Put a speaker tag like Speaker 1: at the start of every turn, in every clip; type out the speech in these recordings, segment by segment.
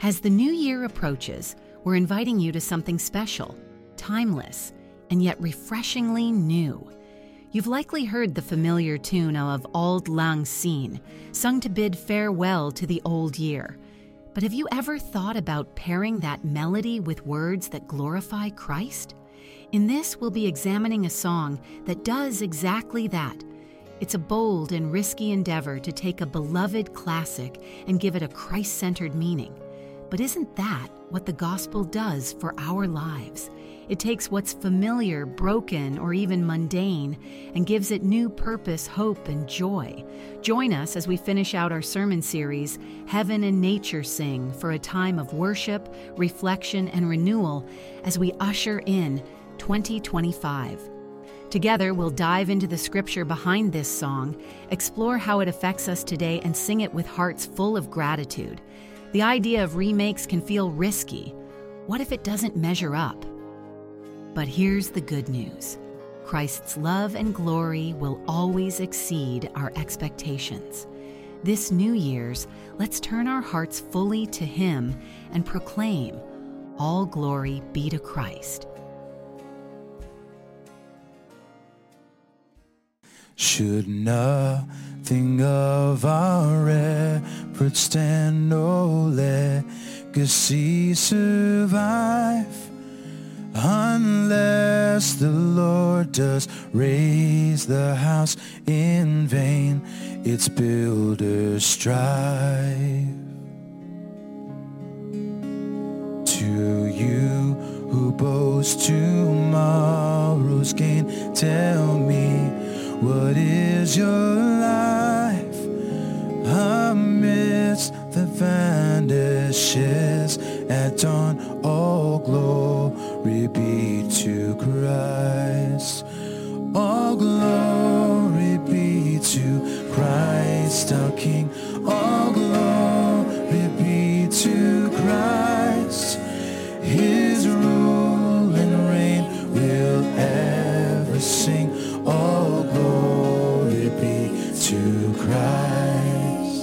Speaker 1: As the new year approaches, we're inviting you to something special, timeless, and yet refreshingly new. You've likely heard the familiar tune of Auld Lang Syne, sung to bid farewell to the old year. But have you ever thought about pairing that melody with words that glorify Christ? In this, we'll be examining a song that does exactly that. It's a bold and risky endeavor to take a beloved classic and give it a Christ-centered meaning. But isn't that what the gospel does for our lives? It takes what's familiar, broken, or even mundane and gives it new purpose, hope, and joy. Join us as we finish out our sermon series, Heaven and Nature Sing, for a time of worship, reflection, and renewal as we usher in 2025. Together, we'll dive into the scripture behind this song, explore how it affects us today, and sing it with hearts full of gratitude. The idea of remakes can feel risky. What if it doesn't measure up? But here's the good news. Christ's love and glory will always exceed our expectations. This New Year's, let's turn our hearts fully to Him and proclaim, all glory be to Christ.
Speaker 2: Should nothing of our efforts stand, no legacy survive, unless the Lord does raise the house in vain, its builders strive. To you who boast tomorrow's gain, tell me, what is your life amidst the vanishes at dawn? All glory be to Christ. All glory be to Christ our King. All glory be to Christ. His rule and reign will ever sing. All glory be to Christ.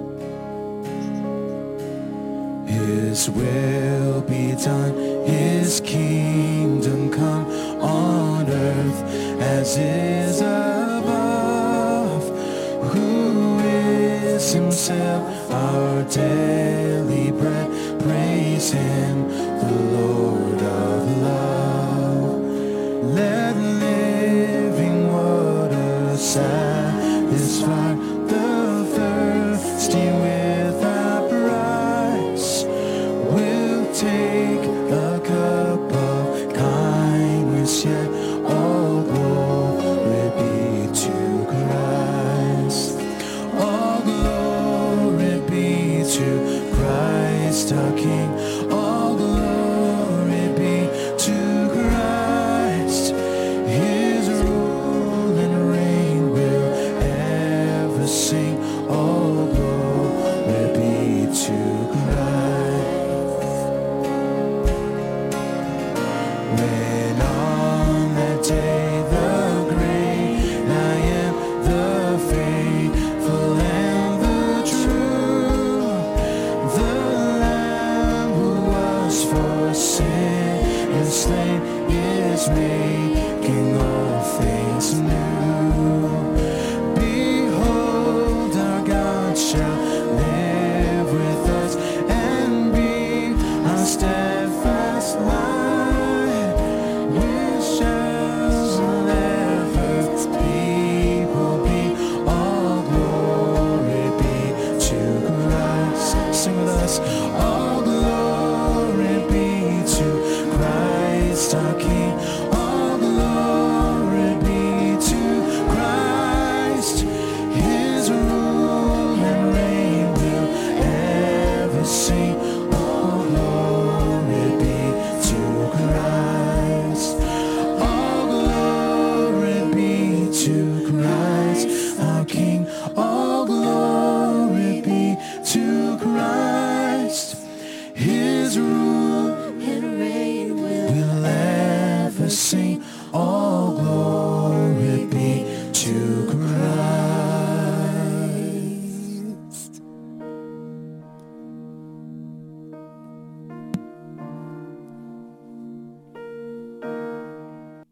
Speaker 2: His will be done, His kingdom come on earth as is above. Who is Himself our daily bread? Praise Him, the Lord of love. Let living water satisfy the thirsty without price. We'll take a cup of kindness, yet all glory be to Christ. All glory be to Christ our King. All glory be to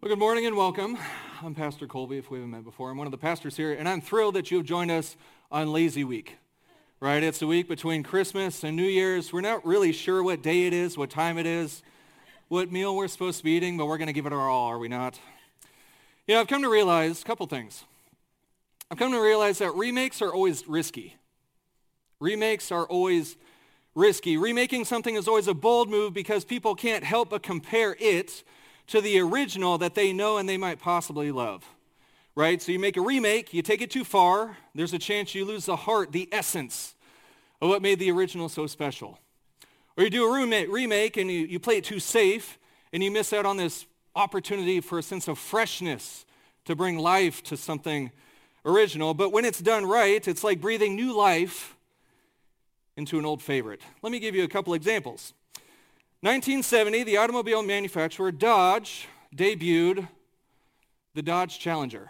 Speaker 3: Well, good morning and welcome. I'm Pastor Colby, if we haven't met before. I'm one of the pastors here, and I'm thrilled that you have joined us on Lazy Week, right? It's the week between Christmas and New Year's. We're not really sure what day it is, what time it is, what meal we're supposed to be eating, but we're going to give it our all, are we not? You know, I've come to realize a couple things. I've come to realize that remakes are always risky. Remakes are always risky. Remaking something is always a bold move because people can't help but compare it to the original that they know and they might possibly love, right? So you make a remake, you take it too far, there's a chance you lose the heart, the essence of what made the original so special. Or you do a remake and you play it too safe and you miss out on this opportunity for a sense of freshness to bring life to something original. But when it's done right, it's like breathing new life into an old favorite. Let me give you a couple examples. 1970, the automobile manufacturer Dodge debuted the Dodge Challenger.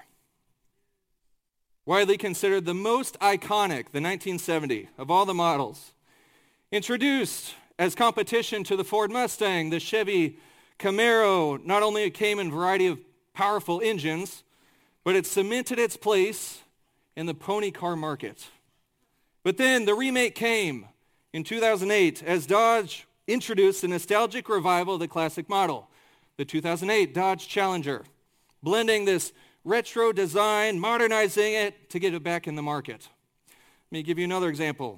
Speaker 3: Widely considered the most iconic, the 1970, of all the models. Introduced as competition to the Ford Mustang, the Chevy Camaro, not only it came in a variety of powerful engines, but it cemented its place in the pony car market. But then the remake came in 2008 as Dodge introduced a nostalgic revival of the classic model, the 2008 Dodge Challenger, blending this retro design, modernizing it to get it back in the market. Let me give you another example.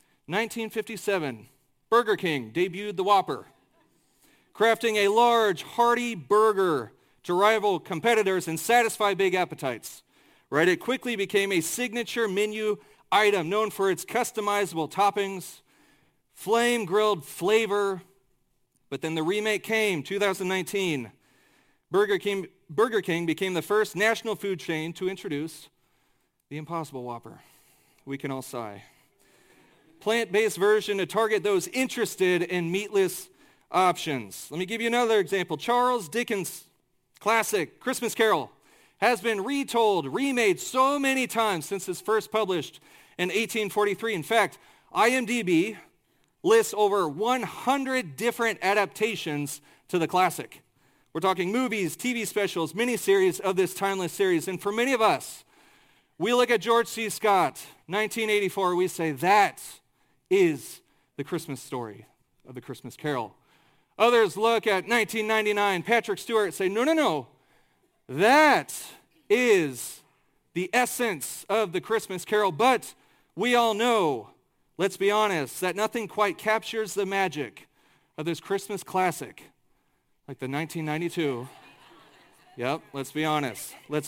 Speaker 3: 1957, Burger King debuted the Whopper, crafting a large, hearty burger to rival competitors and satisfy big appetites. Right? It quickly became a signature menu item known for its customizable toppings, flame-grilled flavor. But then the remake came, 2019. Burger King became the first national food chain to introduce the Impossible Whopper. We can all sigh. Plant-based version to target those interested in meatless options. Let me give you another example. Charles Dickens' classic Christmas Carol has been retold, remade so many times since it's first published in 1843. In fact, IMDb lists over 100 different adaptations to the classic. We're talking movies, TV specials, miniseries of this timeless series. And for many of us, we look at George C. Scott, 1984, we say that is the Christmas story of the Christmas Carol. Others look at 1999, Patrick Stewart, say, no, that is the essence of the Christmas Carol. But we all know, let's be honest, that nothing quite captures the magic of this Christmas classic like the 1992. Yep, let's be honest. Let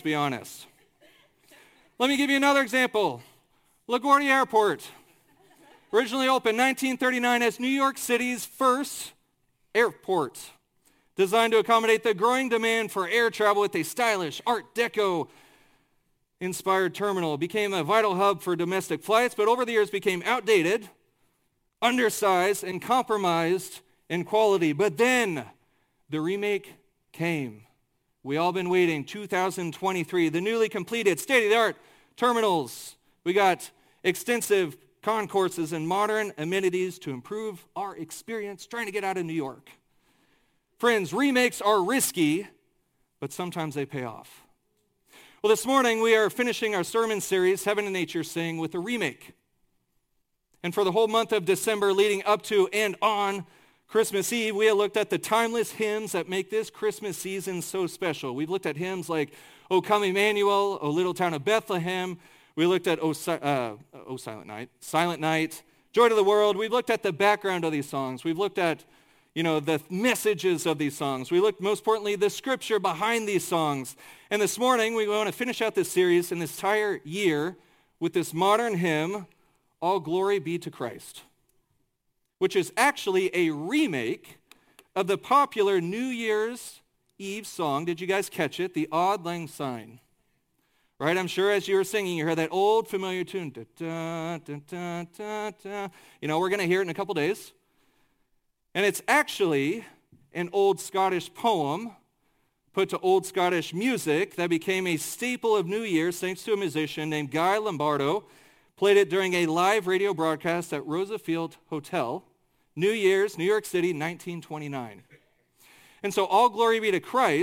Speaker 3: me give you another example. LaGuardia Airport, originally opened 1939 as New York City's first airport, designed to accommodate the growing demand for air travel with a stylish Art Deco inspired terminal. It became a vital hub for domestic flights, but over the years became outdated, undersized, and compromised in quality. But then the remake came. We all been waiting, 2023, the newly completed state-of-the-art terminals. We got extensive concourses and modern amenities to improve our experience trying to get out of New York. Friends, remakes are risky, but sometimes they pay off. Well, this morning we are finishing our sermon series, Heaven and Nature Sing, with a remake. And for the whole month of December leading up to and on Christmas Eve, we have looked at the timeless hymns that make this Christmas season so special. We've looked at hymns like O Come Emmanuel, O Little Town of Bethlehem. We looked at Silent Night, Joy to the World. We've looked at the background of these songs. We've looked at, the messages of these songs. We looked, most importantly, the scripture behind these songs. And this morning, we want to finish out this series in this entire year with this modern hymn, All Glory Be to Christ, which is actually a remake of the popular New Year's Eve song. Did you guys catch it? The Auld Lang Syne. Right? I'm sure as you were singing, you heard that old familiar tune. Da, da, da, da, da, da. We're going to hear it in a couple days. And it's actually an old Scottish poem put to old Scottish music that became a staple of New Year's thanks to a musician named Guy Lombardo. Played it during a live radio broadcast at Roosevelt Hotel, New Year's, New York City, 1929. And so All Glory Be to Christ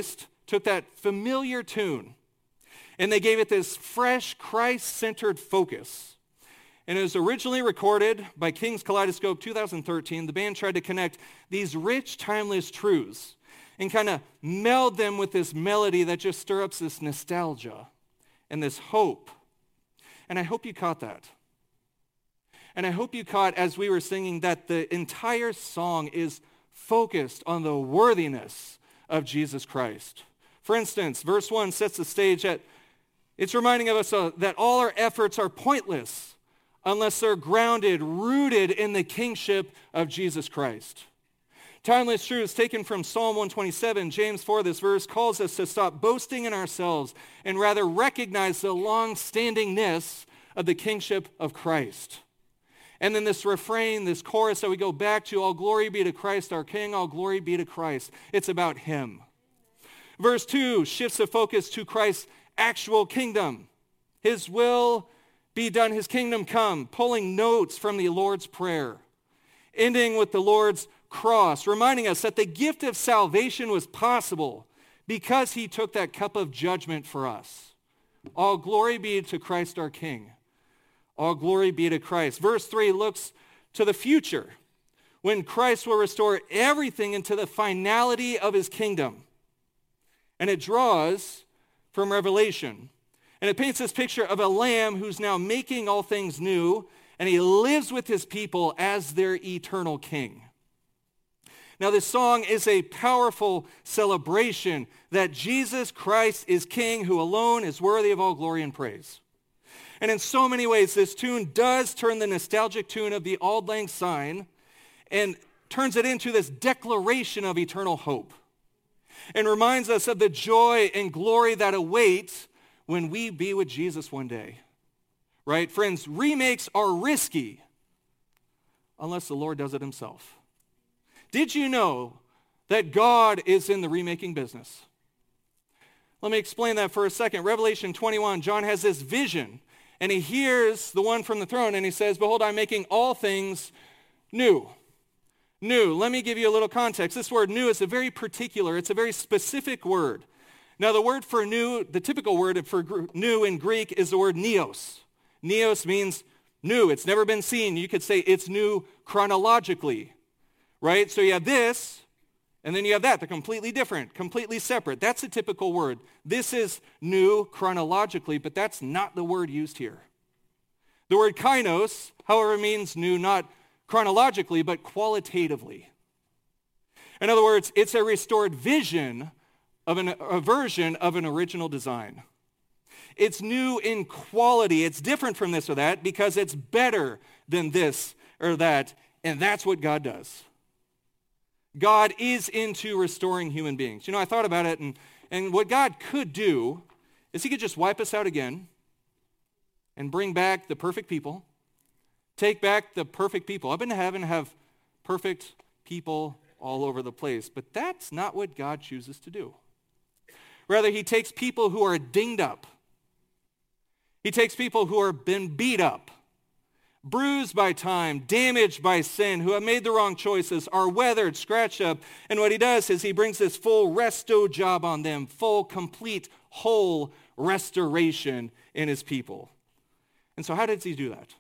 Speaker 3: took that familiar tune and they gave it this fresh, Christ-centered focus. And it was originally recorded by King's Kaleidoscope 2013. The band tried to connect these rich, timeless truths and kind of meld them with this melody that just stirs up this nostalgia and this hope. And I hope you caught that. And I hope you caught, as we were singing, that the entire song is focused on the worthiness of Jesus Christ. For instance, verse 1 sets the stage that it's reminding us that all our efforts are pointless unless they're grounded, rooted in the kingship of Jesus Christ. Timeless truths taken from Psalm 127, James 4, this verse calls us to stop boasting in ourselves and rather recognize the long-standingness of the kingship of Christ. And then this refrain, this chorus that we go back to, all glory be to Christ our King, all glory be to Christ. It's about him. Verse 2 shifts the focus to Christ's actual kingdom. His will be done, his kingdom come, pulling notes from the Lord's Prayer, ending with the Lord's cross, reminding us that the gift of salvation was possible because he took that cup of judgment for us. All glory be to Christ our King. All glory be to Christ. Verse 3 looks to the future when Christ will restore everything into the finality of his kingdom. And it draws from Revelation. And it paints this picture of a lamb who's now making all things new, and he lives with his people as their eternal king. Now, this song is a powerful celebration that Jesus Christ is King, who alone is worthy of all glory and praise. And in so many ways, this tune does turn the nostalgic tune of the Auld Lang Syne and turns it into this declaration of eternal hope and reminds us of the joy and glory that awaits when we be with Jesus one day. Right? Friends, remakes are risky unless the Lord does it himself. Did you know that God is in the remaking business? Let me explain that for a second. Revelation 21, John has this vision, and he hears the one from the throne, and he says, behold, I'm making all things new. New. Let me give you a little context. This word new is a very particular, it's a very specific word. Now, the word for new, the typical word for new in Greek is the word neos. Neos means new. It's never been seen. You could say it's new chronologically. Right? So you have this, and then you have that. They're completely different, completely separate. That's a typical word. This is new chronologically, but that's not the word used here. The word kainos, however, means new not chronologically, but qualitatively. In other words, it's a restored vision of a version of an original design. It's new in quality. It's different from this or that because it's better than this or that, and that's what God does. God is into restoring human beings. You know, I thought about it, and what God could do is he could just wipe us out again and bring back the perfect people, take back the perfect people. Up in heaven, have perfect people all over the place. But that's not what God chooses to do. Rather, he takes people who are dinged up. He takes people who have been beat up, bruised by time, damaged by sin, who have made the wrong choices, are weathered, scratched up. And what he does is he brings this full resto job on them, full, complete, whole restoration in his people. And so how does he do that?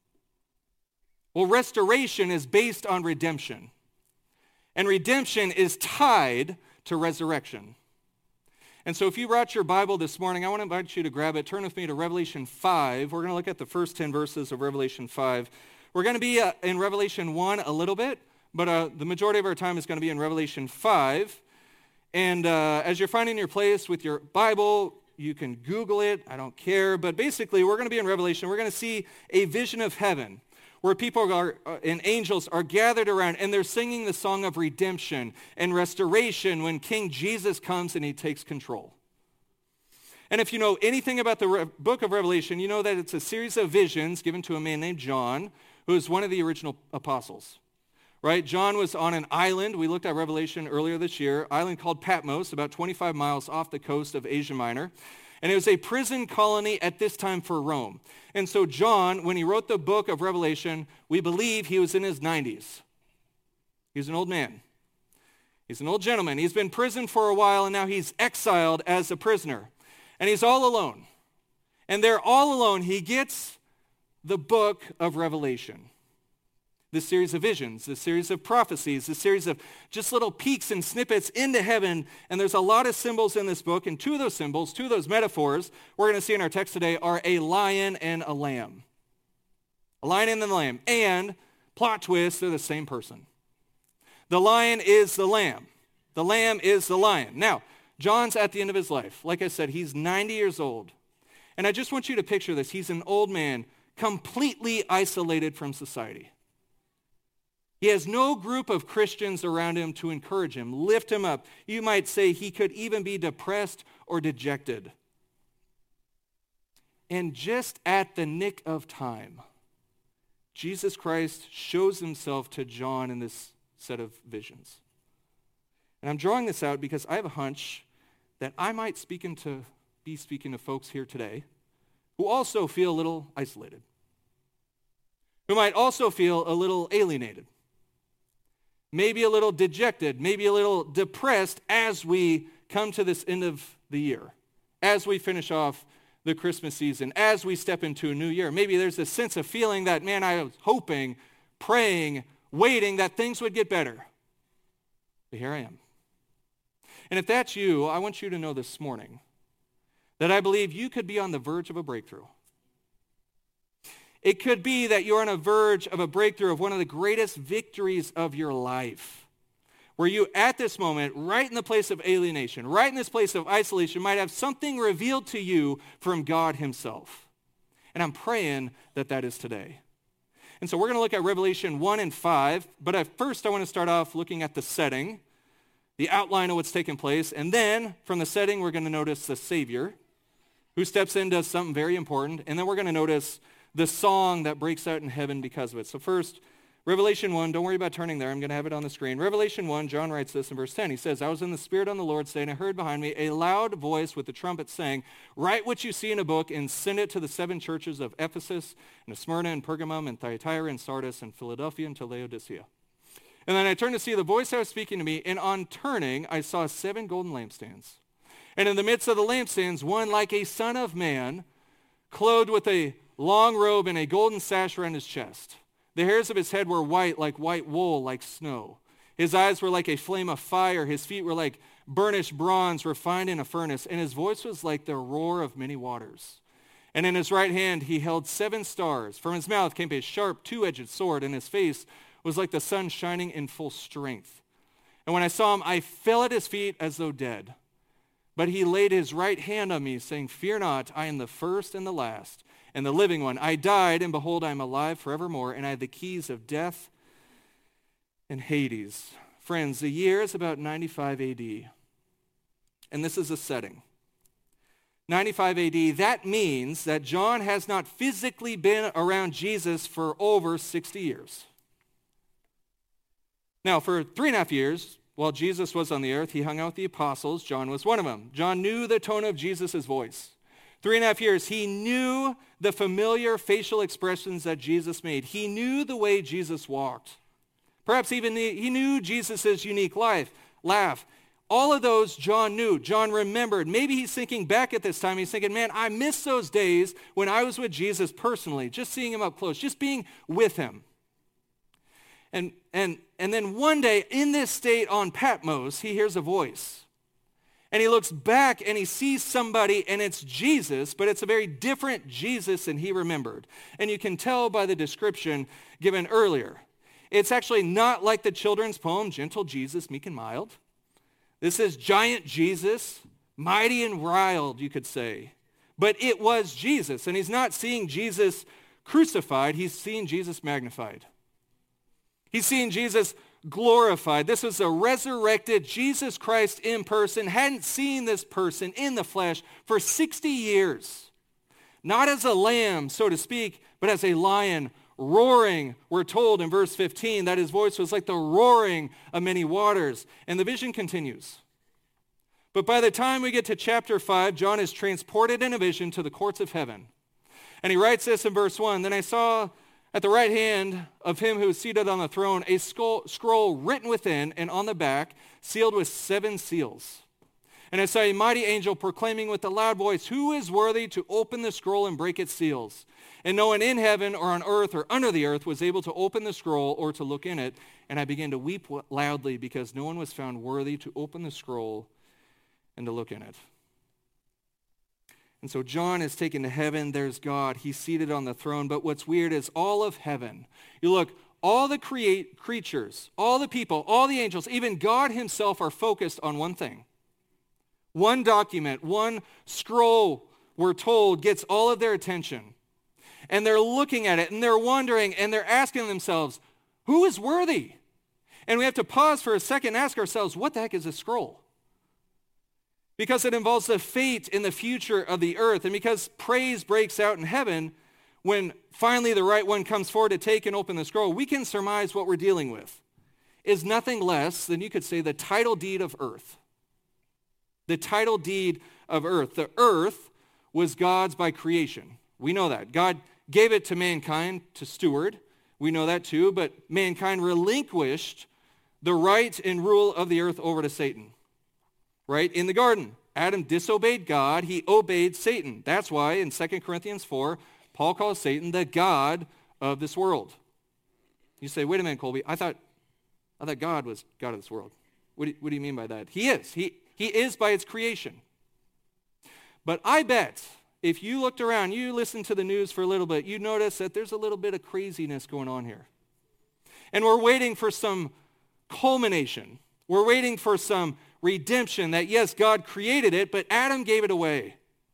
Speaker 3: Well, restoration is based on redemption. And redemption is tied to resurrection. And so if you brought your Bible this morning, I want to invite you to grab it. Turn with me to Revelation 5. We're going to look at the first 10 verses of Revelation 5. We're going to be in Revelation 1 a little bit, but the majority of our time is going to be in Revelation 5. And as you're finding your place with your Bible, you can Google it. I don't care. But basically, we're going to be in Revelation. We're going to see a vision of heaven where people and angels are gathered around, and they're singing the song of redemption and restoration when King Jesus comes and he takes control. And if you know anything about the book of Revelation, you know that it's a series of visions given to a man named John, who is one of the original apostles. Right? John was on an island. We looked at Revelation earlier this year, island called Patmos, about 25 miles off the coast of Asia Minor. And it was a prison colony at this time for Rome. And so John, when he wrote the book of Revelation, we believe he was in his 90s. He was an old man. He's an old gentleman. He's been in prison for a while, and now he's exiled as a prisoner. And he's all alone. And there all alone, he gets the book of Revelation. This series of visions, this series of prophecies, this series of just little peeks and snippets into heaven. And there's a lot of symbols in this book. And two of those symbols, two of those metaphors we're going to see in our text today are a lion and a lamb. A lion and a lamb. And, plot twist, they're the same person. The lion is the lamb. The lamb is the lion. Now, John's at the end of his life. Like I said, he's 90 years old. And I just want you to picture this. He's an old man, completely isolated from society. He has no group of Christians around him to encourage him, lift him up. You might say he could even be depressed or dejected. And just at the nick of time, Jesus Christ shows himself to John in this set of visions. And I'm drawing this out because I have a hunch that I might be speaking to folks here today who also feel a little isolated, who might also feel a little alienated, maybe a little dejected, maybe a little depressed as we come to this end of the year, as we finish off the Christmas season, as we step into a new year. Maybe there's a sense of feeling that, man, I was hoping, praying, waiting that things would get better. But here I am. And if that's you, I want you to know this morning that I believe you could be on the verge of a breakthrough. It could be that you're on the verge of a breakthrough of one of the greatest victories of your life, where you at this moment, right in the place of alienation, right in this place of isolation, might have something revealed to you from God himself. And I'm praying that that is today. And so we're going to look at Revelation 1 and 5, but at first I want to start off looking at the setting, the outline of what's taking place, and then from the setting we're going to notice the Savior, who steps in, does something very important, and then we're going to notice the song that breaks out in heaven because of it. So first, Revelation 1, don't worry about turning there. I'm going to have it on the screen. Revelation 1, John writes this in verse 10. He says, I was in the Spirit on the Lord's day, and I heard behind me a loud voice with the trumpet saying, write what you see in a book and send it to the 7 churches of Ephesus, and Smyrna, and Pergamum, and Thyatira, and Sardis, and Philadelphia, and to Laodicea. And then I turned to see the voice that was speaking to me, and on turning, I saw 7 golden lampstands. And in the midst of the lampstands, one like a son of man, clothed with a long robe and a golden sash around his chest. The hairs of his head were white, like white wool, like snow. His eyes were like a flame of fire. His feet were like burnished bronze refined in a furnace. And his voice was like the roar of many waters. And in his right hand he held 7 stars. From his mouth came a sharp 2-edged sword, and his face was like the sun shining in full strength. And when I saw him, I fell at his feet as though dead. But he laid his right hand on me, saying, fear not, I am the first and the last, and the living one. I died, and behold, I am alive forevermore, and I have the keys of death and Hades. Friends, the year is about 95 AD, and this is a setting. 95 AD, that means that John has not physically been around Jesus for over 60 years. Now, for 3.5 years, while Jesus was on the earth, he hung out with the apostles. John was one of them. John knew the tone of Jesus' voice. 3.5 years, he knew the familiar facial expressions that Jesus made. He knew the way Jesus walked. Perhaps even he knew Jesus' unique laugh. All of those John knew. John remembered. Maybe he's thinking back at this time. He's thinking, man, I miss those days when I was with Jesus personally, just seeing him up close, just being with him. And then one day in this state on Patmos, he hears a voice. And he looks back and he sees somebody, and it's Jesus, but it's a very different Jesus than he remembered. And you can tell by the description given earlier. It's actually not like the children's poem, Gentle Jesus, Meek and Mild. This is giant Jesus, mighty and wild, you could say. But it was Jesus, and he's not seeing Jesus crucified, he's seeing Jesus magnified. He's seeing Jesus glorified. This was a resurrected Jesus Christ in person. Hadn't seen this person in the flesh for 60 years. Not as a lamb, so to speak, but as a lion roaring. We're told in verse 15 that his voice was like the roaring of many waters. And the vision continues. But by the time we get to chapter 5, John is transported in a vision to the courts of heaven. And he writes this in verse 1, Then I saw At the right hand of him who is seated on the throne, a scroll written within and on the back, sealed with 7 seals. And I saw a mighty angel proclaiming with a loud voice, "Who is worthy to open the scroll and break its seals?" And no one in heaven or on earth or under the earth was able to open the scroll or to look in it. And I began to weep loudly because no one was found worthy to open the scroll and to look in it. And so John is taken to heaven. There's God. He's seated on the throne. But what's weird is all of heaven. You look, all the creatures, all the people, all the angels, even God himself are focused on one thing. One document, one scroll, we're told, gets all of their attention. And they're looking at it, and they're wondering, and they're asking themselves, who is worthy? And we have to pause for a second and ask ourselves, what the heck is a scroll? Because it involves the fate and the future of the earth, and because praise breaks out in heaven when finally the right one comes forward to take and open the scroll, we can surmise what we're dealing with is nothing less than, you could say, the title deed of earth. The title deed of earth. The earth was God's by creation. We know that. God gave it to mankind to steward. We know that too, but mankind relinquished the right and rule of the earth over to Satan. Right? In the garden, Adam disobeyed God. He obeyed Satan. That's why in 2 Corinthians 4, Paul calls Satan the god of this world. You say, wait a minute, Colby, I thought God was God of this world. What do you mean by that? He is. He is by its creation. But I bet if you looked around, you listened to the news for a little bit, you notice that there's a little bit of craziness going on here. And we're waiting for some culmination. We're waiting for some redemption that, yes, God created it, but Adam gave it away.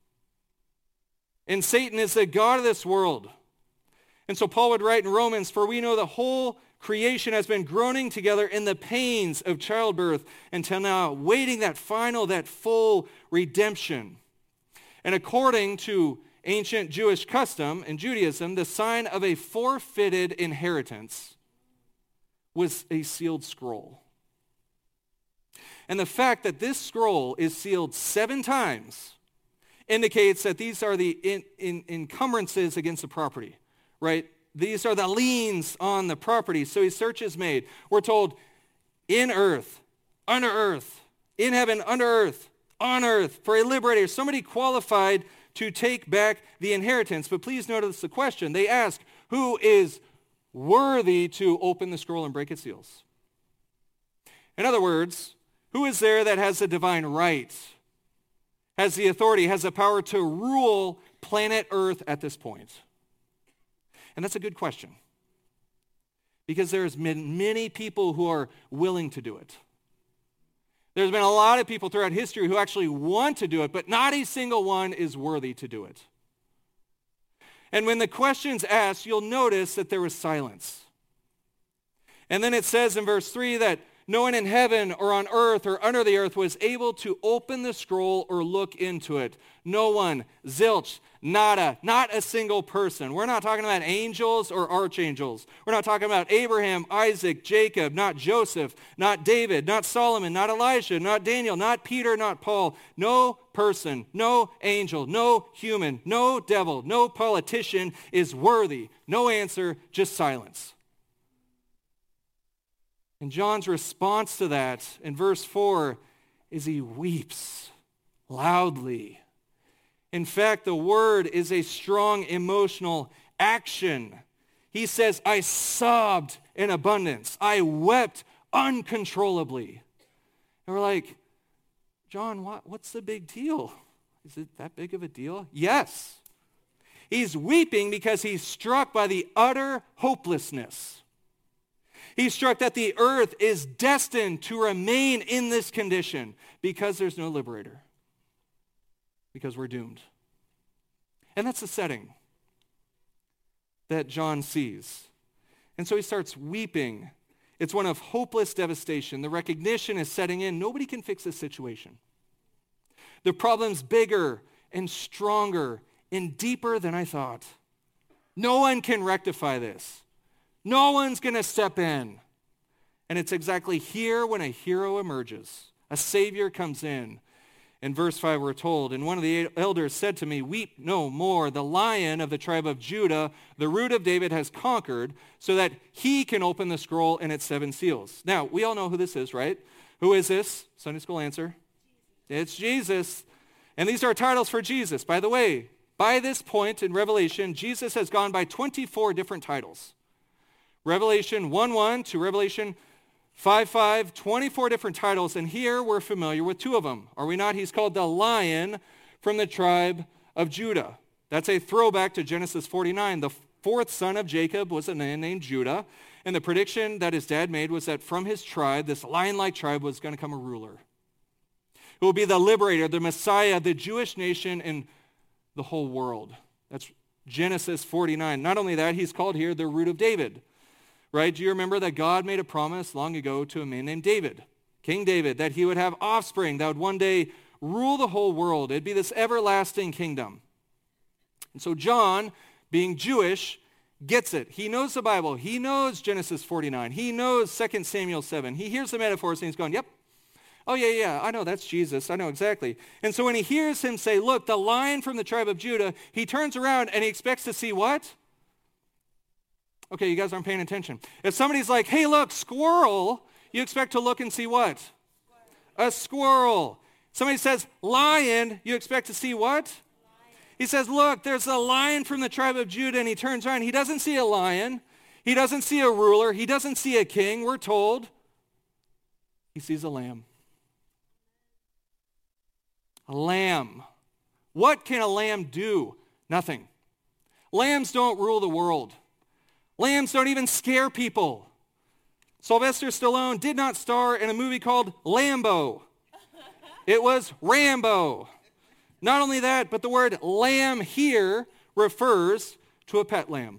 Speaker 3: And Satan is the god of this world. And so Paul would write in Romans, "For we know the whole creation has been groaning together in the pains of childbirth until now, waiting that full redemption." And according to ancient Jewish custom and Judaism, the sign of a forfeited inheritance was a sealed scroll. And the fact that this scroll is sealed 7 times indicates that these are the encumbrances against the property, right? These are the liens on the property. So a search is made. We're told in earth, under earth, in heaven, under earth, on earth, for a liberator, somebody qualified to take back the inheritance. But please notice the question. They ask, who is worthy to open the scroll and break its seals? In other words, who is there that has the divine right, has the authority, has the power to rule planet Earth at this point? And that's a good question. Because there's been many people who are willing to do it. There's been a lot of people throughout history who actually want to do it, but not a single one is worthy to do it. And when the question's asked, you'll notice that there was silence. And then it says in verse 3 that no one in heaven or on earth or under the earth was able to open the scroll or look into it. No one, zilch, nada, not a single person. We're not talking about angels or archangels. We're not talking about Abraham, Isaac, Jacob, not Joseph, not David, not Solomon, not Elijah, not Daniel, not Peter, not Paul. No person, no angel, no human, no devil, no politician is worthy. No answer, just silence. And John's response to that in verse 4 is he weeps loudly. In fact, the word is a strong emotional action. He says, I sobbed in abundance. I wept uncontrollably. And we're like, John, what's the big deal? Is it that big of a deal? Yes. He's weeping because he's struck by the utter hopelessness. He's struck that the earth is destined to remain in this condition because there's no liberator. Because we're doomed. And that's the setting that John sees. And so he starts weeping. It's one of hopeless devastation. The recognition is setting in. Nobody can fix this situation. The problem's bigger and stronger and deeper than I thought. No one can rectify this. No one's going to step in. And it's exactly here when a hero emerges. A savior comes in. In verse 5 we're told, and one of the elders said to me, weep no more. The Lion of the tribe of Judah, the Root of David, has conquered so that he can open the scroll and its 7 seals. Now, we all know who this is, right? Who is this? Sunday school answer. It's Jesus. And these are titles for Jesus. By the way, by this point in Revelation, Jesus has gone by 24 different titles. Revelation 1:1 to Revelation 5:5, 24 different titles, and here we're familiar with 2 of them. Are we not? He's called the Lion from the tribe of Judah. That's a throwback to Genesis 49. The 4th son of Jacob was a man named Judah, and the prediction that his dad made was that from his tribe, this lion-like tribe, was going to come a ruler who will be the liberator, the Messiah, the Jewish nation, and the whole world. That's Genesis 49. Not only that, he's called here the Root of David. Right? Do you remember that God made a promise long ago to a man named David, King David, that he would have offspring that would one day rule the whole world? It'd be this everlasting kingdom. And so John, being Jewish, gets it. He knows the Bible. He knows Genesis 49. He knows 2 Samuel 7. He hears the metaphors and he's going, yep. Oh, yeah, I know, that's Jesus. I know exactly. And so when he hears him say, look, the Lion from the tribe of Judah, he turns around and he expects to see what? Okay, you guys aren't paying attention. If somebody's like, hey, look, squirrel, you expect to look and see what? A squirrel. Somebody says, lion, you expect to see what? He says, look, there's a lion from the tribe of Judah, and he turns around. He doesn't see a lion. He doesn't see a ruler. He doesn't see a king, we're told. He sees a lamb. A lamb. What can a lamb do? Nothing. Lambs don't rule the world. Lambs don't even scare people. Sylvester Stallone did not star in a movie called Lambo. It was Rambo. Not only that, but the word lamb here refers to a pet lamb.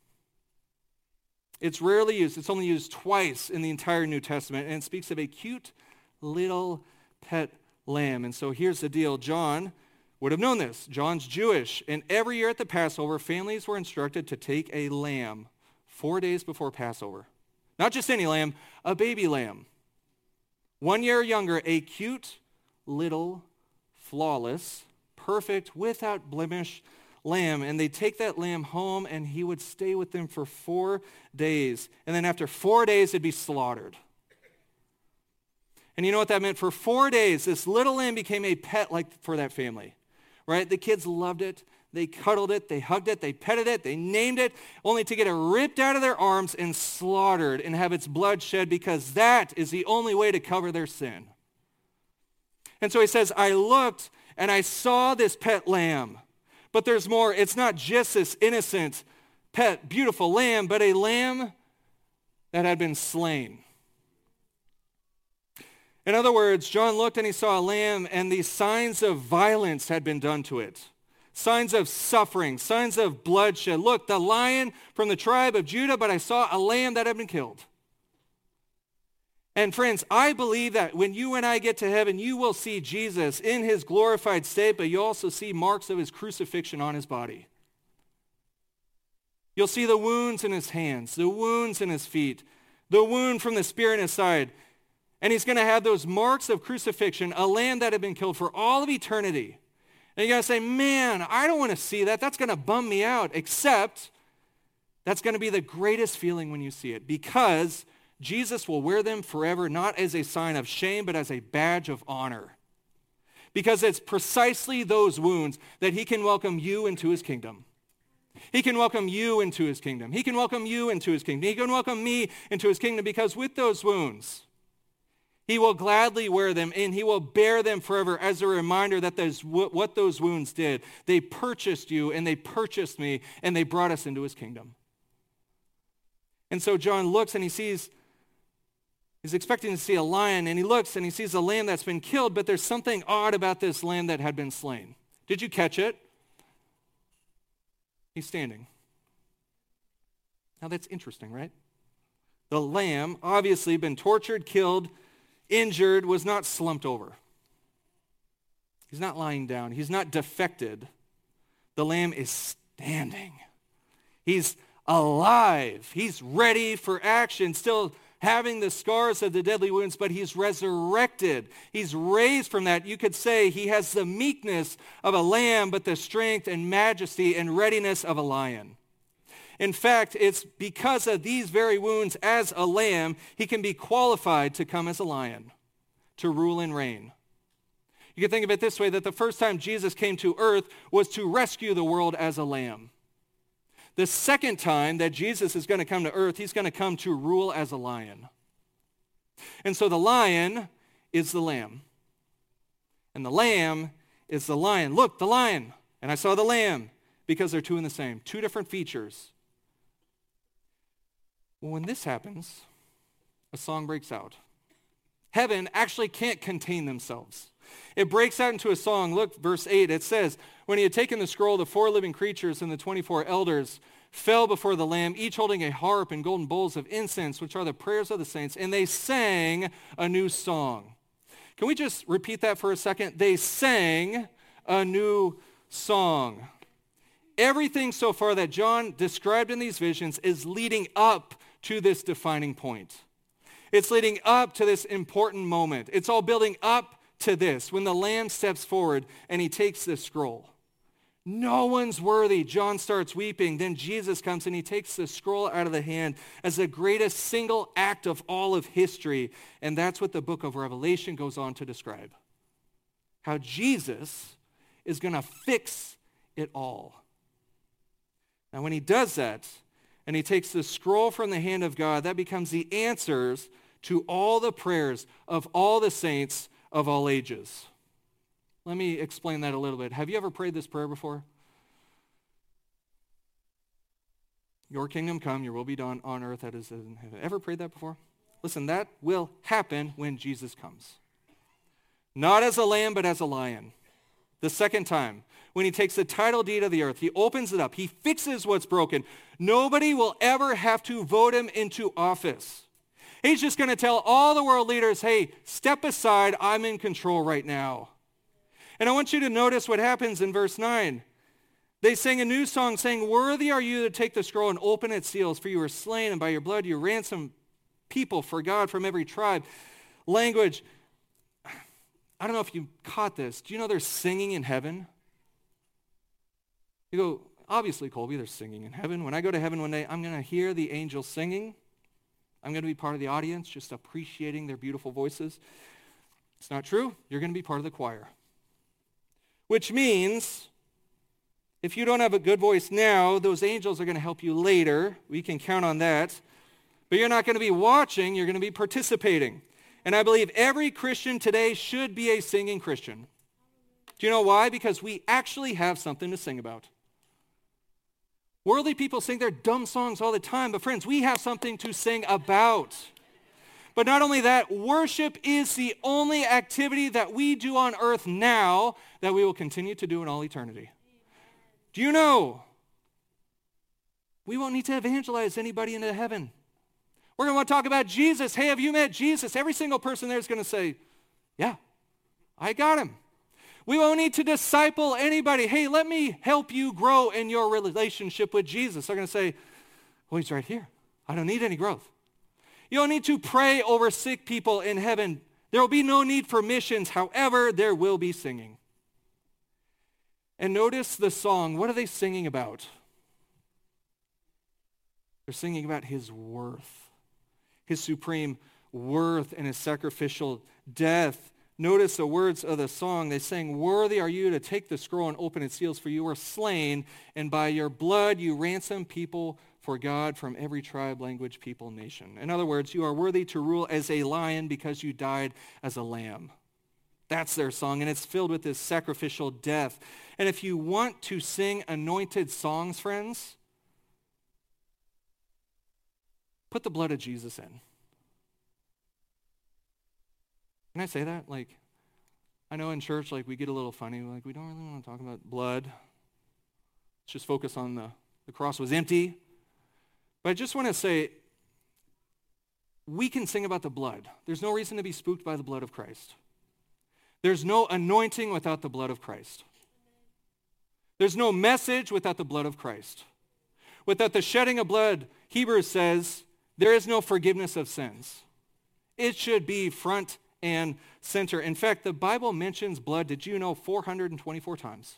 Speaker 3: It's rarely used. It's only used twice in the entire New Testament, and it speaks of a cute little pet lamb. And so here's the deal. John would have known this. John's Jewish, and every year at the Passover, families were instructed to take a lamb 4 days before Passover. Not just any lamb, a baby lamb. 1 year younger, a cute, little, flawless, perfect, without blemish lamb. And they take that lamb home, and he would stay with them for 4 days. And then after 4 days, it'd be slaughtered. And you know what that meant? For 4 days, this little lamb became a pet like for that family. Right? The kids loved it. They cuddled it, they hugged it, they petted it, they named it, only to get it ripped out of their arms and slaughtered and have its blood shed, because that is the only way to cover their sin. And so he says, I looked and I saw this pet lamb. But there's more. It's not just this innocent, pet, beautiful lamb, but a lamb that had been slain. In other words, John looked and he saw a lamb, and these signs of violence had been done to it. Signs of suffering, signs of bloodshed. Look, the lion from the tribe of Judah, but I saw a lamb that had been killed. And friends, I believe that when you and I get to heaven, you will see Jesus in his glorified state, but you also see marks of his crucifixion on his body. You'll see the wounds in his hands, the wounds in his feet, the wound from the spear in his side. And he's going to have those marks of crucifixion, a lamb that had been killed for all of eternity. And you're going to say, man, I don't want to see that. That's going to bum me out. Except that's going to be the greatest feeling when you see it, because Jesus will wear them forever, not as a sign of shame, but as a badge of honor. Because it's precisely those wounds that he can welcome you into his kingdom. He can welcome you into his kingdom. He can welcome you into his kingdom. He can welcome me into his kingdom, because with those wounds, he will gladly wear them, and he will bear them forever as a reminder that what those wounds did. They purchased you, and they purchased me, and they brought us into his kingdom. And so John looks and he's expecting to see a lion, and he looks and he sees a lamb that's been killed, but there's something odd about this lamb that had been slain. Did you catch it? He's standing. Now that's interesting, right? The lamb, obviously been tortured, killed, injured, was not slumped over. He's not lying down. He's not defected. The lamb is standing. He's alive. He's ready for action, still having the scars of the deadly wounds, but he's resurrected. He's raised from that. You could say he has the meekness of a lamb, but the strength and majesty and readiness of a lion. In fact, it's because of these very wounds as a lamb, he can be qualified to come as a lion, to rule and reign. You can think of it this way, that the first time Jesus came to earth was to rescue the world as a lamb. The second time that Jesus is going to come to earth, he's going to come to rule as a lion. And so the lion is the lamb. And the lamb is the lion. Look, the lion. And I saw the lamb, because they're two in the same. Two different features. Well, when this happens, a song breaks out. Heaven actually can't contain themselves. It breaks out into a song. Look, verse 8, it says, when he had taken the scroll, the 4 living creatures and the 24 elders fell before the Lamb, each holding a harp and golden bowls of incense, which are the prayers of the saints, and they sang a new song. Can we just repeat that for a second? They sang a new song. Everything so far that John described in these visions is leading up to this defining point. It's leading up to this important moment. It's all building up to this, when the Lamb steps forward and he takes this scroll. No one's worthy. John starts weeping. Then Jesus comes and he takes the scroll out of the hand as the greatest single act of all of history. And that's what the book of Revelation goes on to describe. How Jesus is going to fix it all. Now when he does that, and he takes the scroll from the hand of God, that becomes the answers to all the prayers of all the saints of all ages. Let me explain that a little bit. Have you ever prayed this prayer before? Your kingdom come, your will be done on earth as it is in heaven. Ever prayed that before? Listen, that will happen when Jesus comes. Not as a lamb, but as a lion. The second time, when he takes the title deed of the earth, he opens it up, he fixes what's broken. Nobody will ever have to vote him into office. He's just going to tell all the world leaders, hey, step aside, I'm in control right now. And I want you to notice what happens in verse 9. They sang a new song saying, worthy are you to take the scroll and open its seals, for you were slain, and by your blood you ransomed people for God from every tribe, language. I don't know if you caught this. Do you know there's singing in heaven? You go, obviously, Colby, there's singing in heaven. When I go to heaven one day, I'm going to hear the angels singing. I'm going to be part of the audience, just appreciating their beautiful voices. It's not true. You're going to be part of the choir. Which means, if you don't have a good voice now, those angels are going to help you later. We can count on that. But you're not going to be watching. You're going to be participating. And I believe every Christian today should be a singing Christian. Do you know why? Because we actually have something to sing about. Worldly people sing their dumb songs all the time, but friends, we have something to sing about. But not only that, worship is the only activity that we do on earth now that we will continue to do in all eternity. Do you know? We won't need to evangelize anybody into heaven. We're going to want to talk about Jesus. Hey, have you met Jesus? Every single person there is going to say, yeah, I got him. We won't need to disciple anybody. Hey, let me help you grow in your relationship with Jesus. They're going to say, well, he's right here. I don't need any growth. You don't need to pray over sick people in heaven. There will be no need for missions. However, there will be singing. And notice the song. What are they singing about? They're singing about his worth, his supreme worth and his sacrificial death. Notice the words of the song. They sang, worthy are you to take the scroll and open its seals, for you were slain, and by your blood you ransomed people for God from every tribe, language, people, nation. In other words, you are worthy to rule as a lion because you died as a lamb. That's their song, and it's filled with this sacrificial death. And if you want to sing anointed songs, friends, put the blood of Jesus in. Can I say that? Like, I know in church, like, we get a little funny. Like, we don't really want to talk about blood. Let's just focus on the cross was empty. But I just want to say, we can sing about the blood. There's no reason to be spooked by the blood of Christ. There's no anointing without the blood of Christ. There's no message without the blood of Christ. Without the shedding of blood, Hebrews says, there is no forgiveness of sins. It should be front and center. In fact, the Bible mentions blood, did you know, 424 times.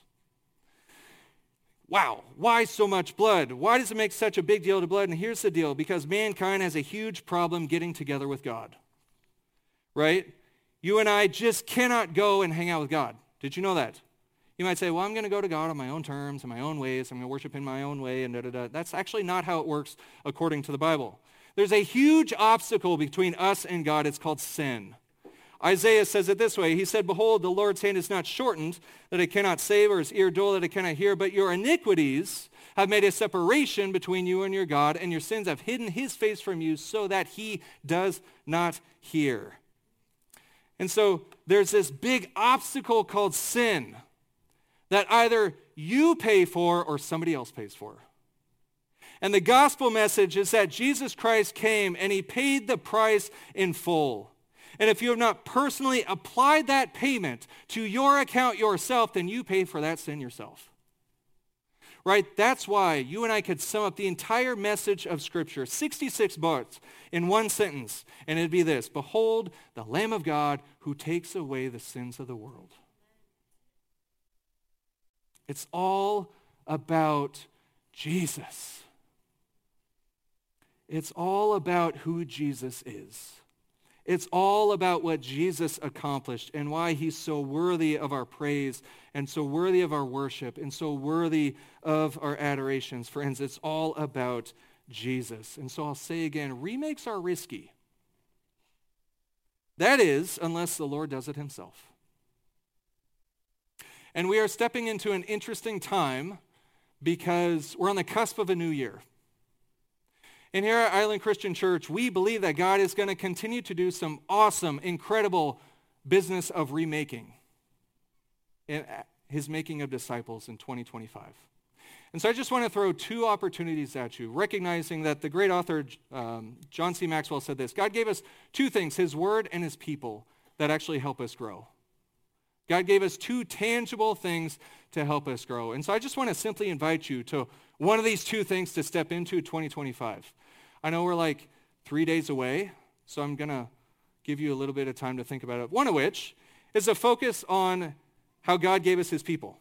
Speaker 3: Wow, why so much blood? Why does it make such a big deal to blood? And here's the deal, because mankind has a huge problem getting together with God, right? You and I just cannot go and hang out with God. Did you know that? You might say, well, I'm going to go to God on my own terms, in my own ways. I'm going to worship in my own way, and da-da-da. That's actually not how it works according to the Bible. There's a huge obstacle between us and God. It's called sin. Isaiah says it this way. He said, behold, the Lord's hand is not shortened, that it cannot save, or his ear dull, that it cannot hear, but your iniquities have made a separation between you and your God, and your sins have hidden his face from you so that he does not hear. And so there's this big obstacle called sin that either you pay for or somebody else pays for. And the gospel message is that Jesus Christ came and he paid the price in full. And if you have not personally applied that payment to your account yourself, then you pay for that sin yourself. Right? That's why you and I could sum up the entire message of Scripture, 66 books, in one sentence. And it'd be this: behold, the Lamb of God who takes away the sins of the world. It's all about Jesus. It's all about who Jesus is. It's all about what Jesus accomplished and why he's so worthy of our praise and so worthy of our worship and so worthy of our adorations. Friends, it's all about Jesus. And so I'll say again, remakes are risky. That is, unless the Lord does it himself. And we are stepping into an interesting time because we're on the cusp of a new year. And here at Island Christian Church, we believe that God is going to continue to do some awesome, incredible business of remaking in his making of disciples in 2025. And so I just want to throw two opportunities at you, recognizing that the great author John C. Maxwell said this: God gave us two things, his word and his people, that actually help us grow. God gave us two tangible things to help us grow. And so I just want to simply invite you to one of these two things to step into 2025. I know we're like 3 days away, so I'm going to give you a little bit of time to think about it. One of which is a focus on how God gave us his people.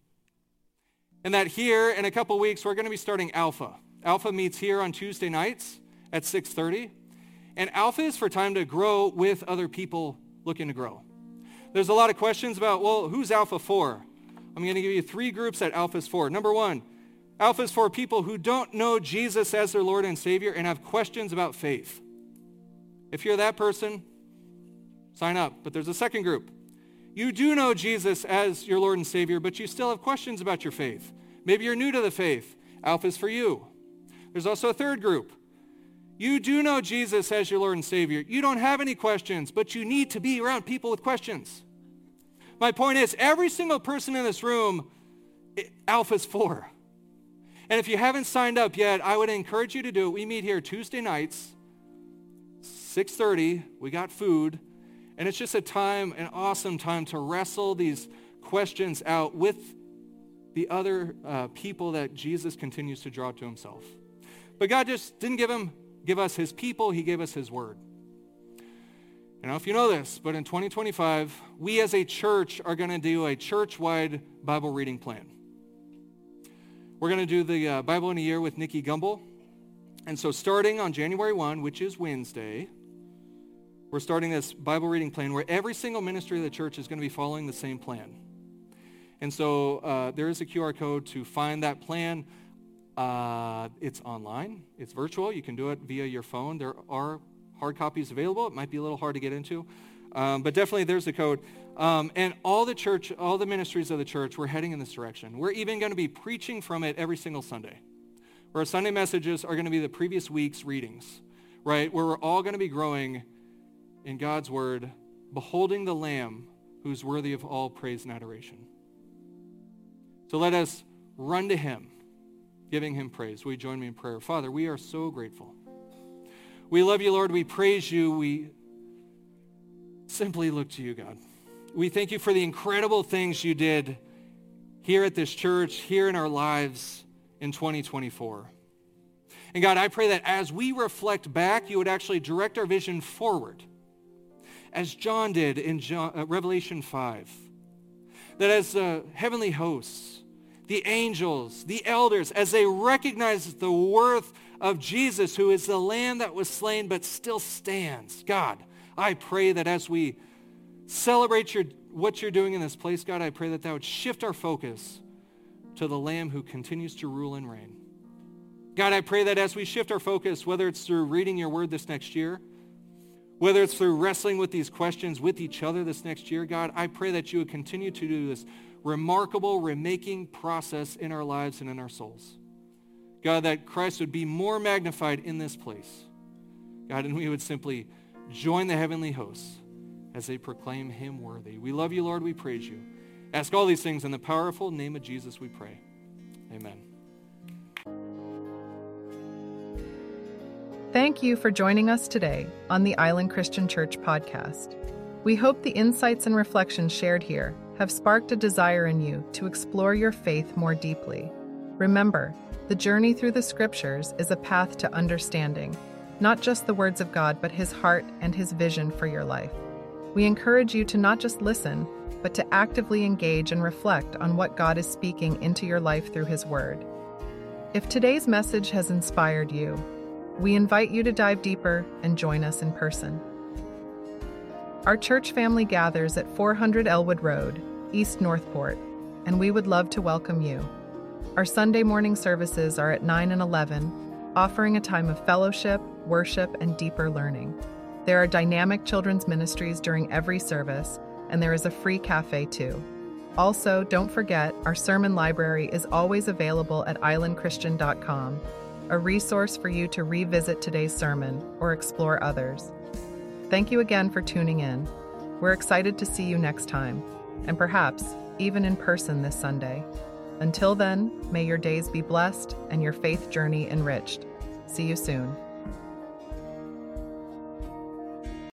Speaker 3: And that here in a couple weeks, we're going to be starting Alpha. Alpha meets here on Tuesday nights at 6:30. And Alpha is for time to grow with other people looking to grow. There's a lot of questions about, well, who's Alpha for? I'm going to give you 3 groups that Alpha is for. Number 1, Alpha is for people who don't know Jesus as their Lord and Savior and have questions about faith. If you're that person, sign up. But there's a second group. You do know Jesus as your Lord and Savior, but you still have questions about your faith. Maybe you're new to the faith. Alpha is for you. There's also a third group. You do know Jesus as your Lord and Savior. You don't have any questions, but you need to be around people with questions. My point is, every single person in this room, Alpha's for. And if you haven't signed up yet, I would encourage you to do it. We meet here Tuesday nights, 6:30. We got food. And it's just an awesome time to wrestle these questions out with the other people that Jesus continues to draw to himself. But God just didn't give us his people. He gave us his word. I don't know if you know this, but in 2025, we as a church are going to do a church-wide Bible reading plan. We're going to do the Bible in a Year with Nikki Gumbel. And so starting on January 1, which is Wednesday, we're starting this Bible reading plan where every single ministry of the church is going to be following the same plan. And so there is a QR code to find that plan. It's online. It's virtual. You can do it via your phone. There are hard copies available. It might be a little hard to get into. But definitely there's the code. And all the ministries of the church, we're heading in this direction. We're even going to be preaching from it every single Sunday. Where our Sunday messages are going to be the previous week's readings, right? Where we're all going to be growing in God's word, beholding the Lamb who's worthy of all praise and adoration. So let us run to him, giving him praise. Will you join me in prayer? Father, we are so grateful. We love you, Lord. We praise you. We simply look to you, God. We thank you for the incredible things you did here at this church, here in our lives in 2024. And God, I pray that as we reflect back, you would actually direct our vision forward, as John did in Revelation 5. That as the heavenly hosts, the angels, the elders, as they recognize the worth of Jesus, who is the Lamb that was slain but still stands. God, I pray that as we celebrate what you're doing in this place, God, I pray that that would shift our focus to the Lamb who continues to rule and reign. God, I pray that as we shift our focus, whether it's through reading your word this next year, whether it's through wrestling with these questions with each other this next year, God, I pray that you would continue to do this remarkable remaking process in our lives and in our souls. God, that Christ would be more magnified in this place. God, and we would simply join the heavenly hosts as they proclaim him worthy. We love you, Lord. We praise you. Ask all these things in the powerful name of Jesus, we pray. Amen.
Speaker 4: Thank you for joining us today on the Island Christian Church podcast. We hope the insights and reflections shared here have sparked a desire in you to explore your faith more deeply. Remember, the journey through the scriptures is a path to understanding, not just the words of God, but his heart and his vision for your life. We encourage you to not just listen, but to actively engage and reflect on what God is speaking into your life through his word. If today's message has inspired you, we invite you to dive deeper and join us in person. Our church family gathers at 400 Elwood Road, East Northport, and we would love to welcome you. Our Sunday morning services are at 9 and 11, offering a time of fellowship, worship, and deeper learning. There are dynamic children's ministries during every service, and there is a free cafe too. Also, don't forget, our sermon library is always available at islandchristian.com, a resource for you to revisit today's sermon or explore others. Thank you again for tuning in. We're excited to see you next time, and perhaps even in person this Sunday. Until then, may your days be blessed and your faith journey enriched. See you soon.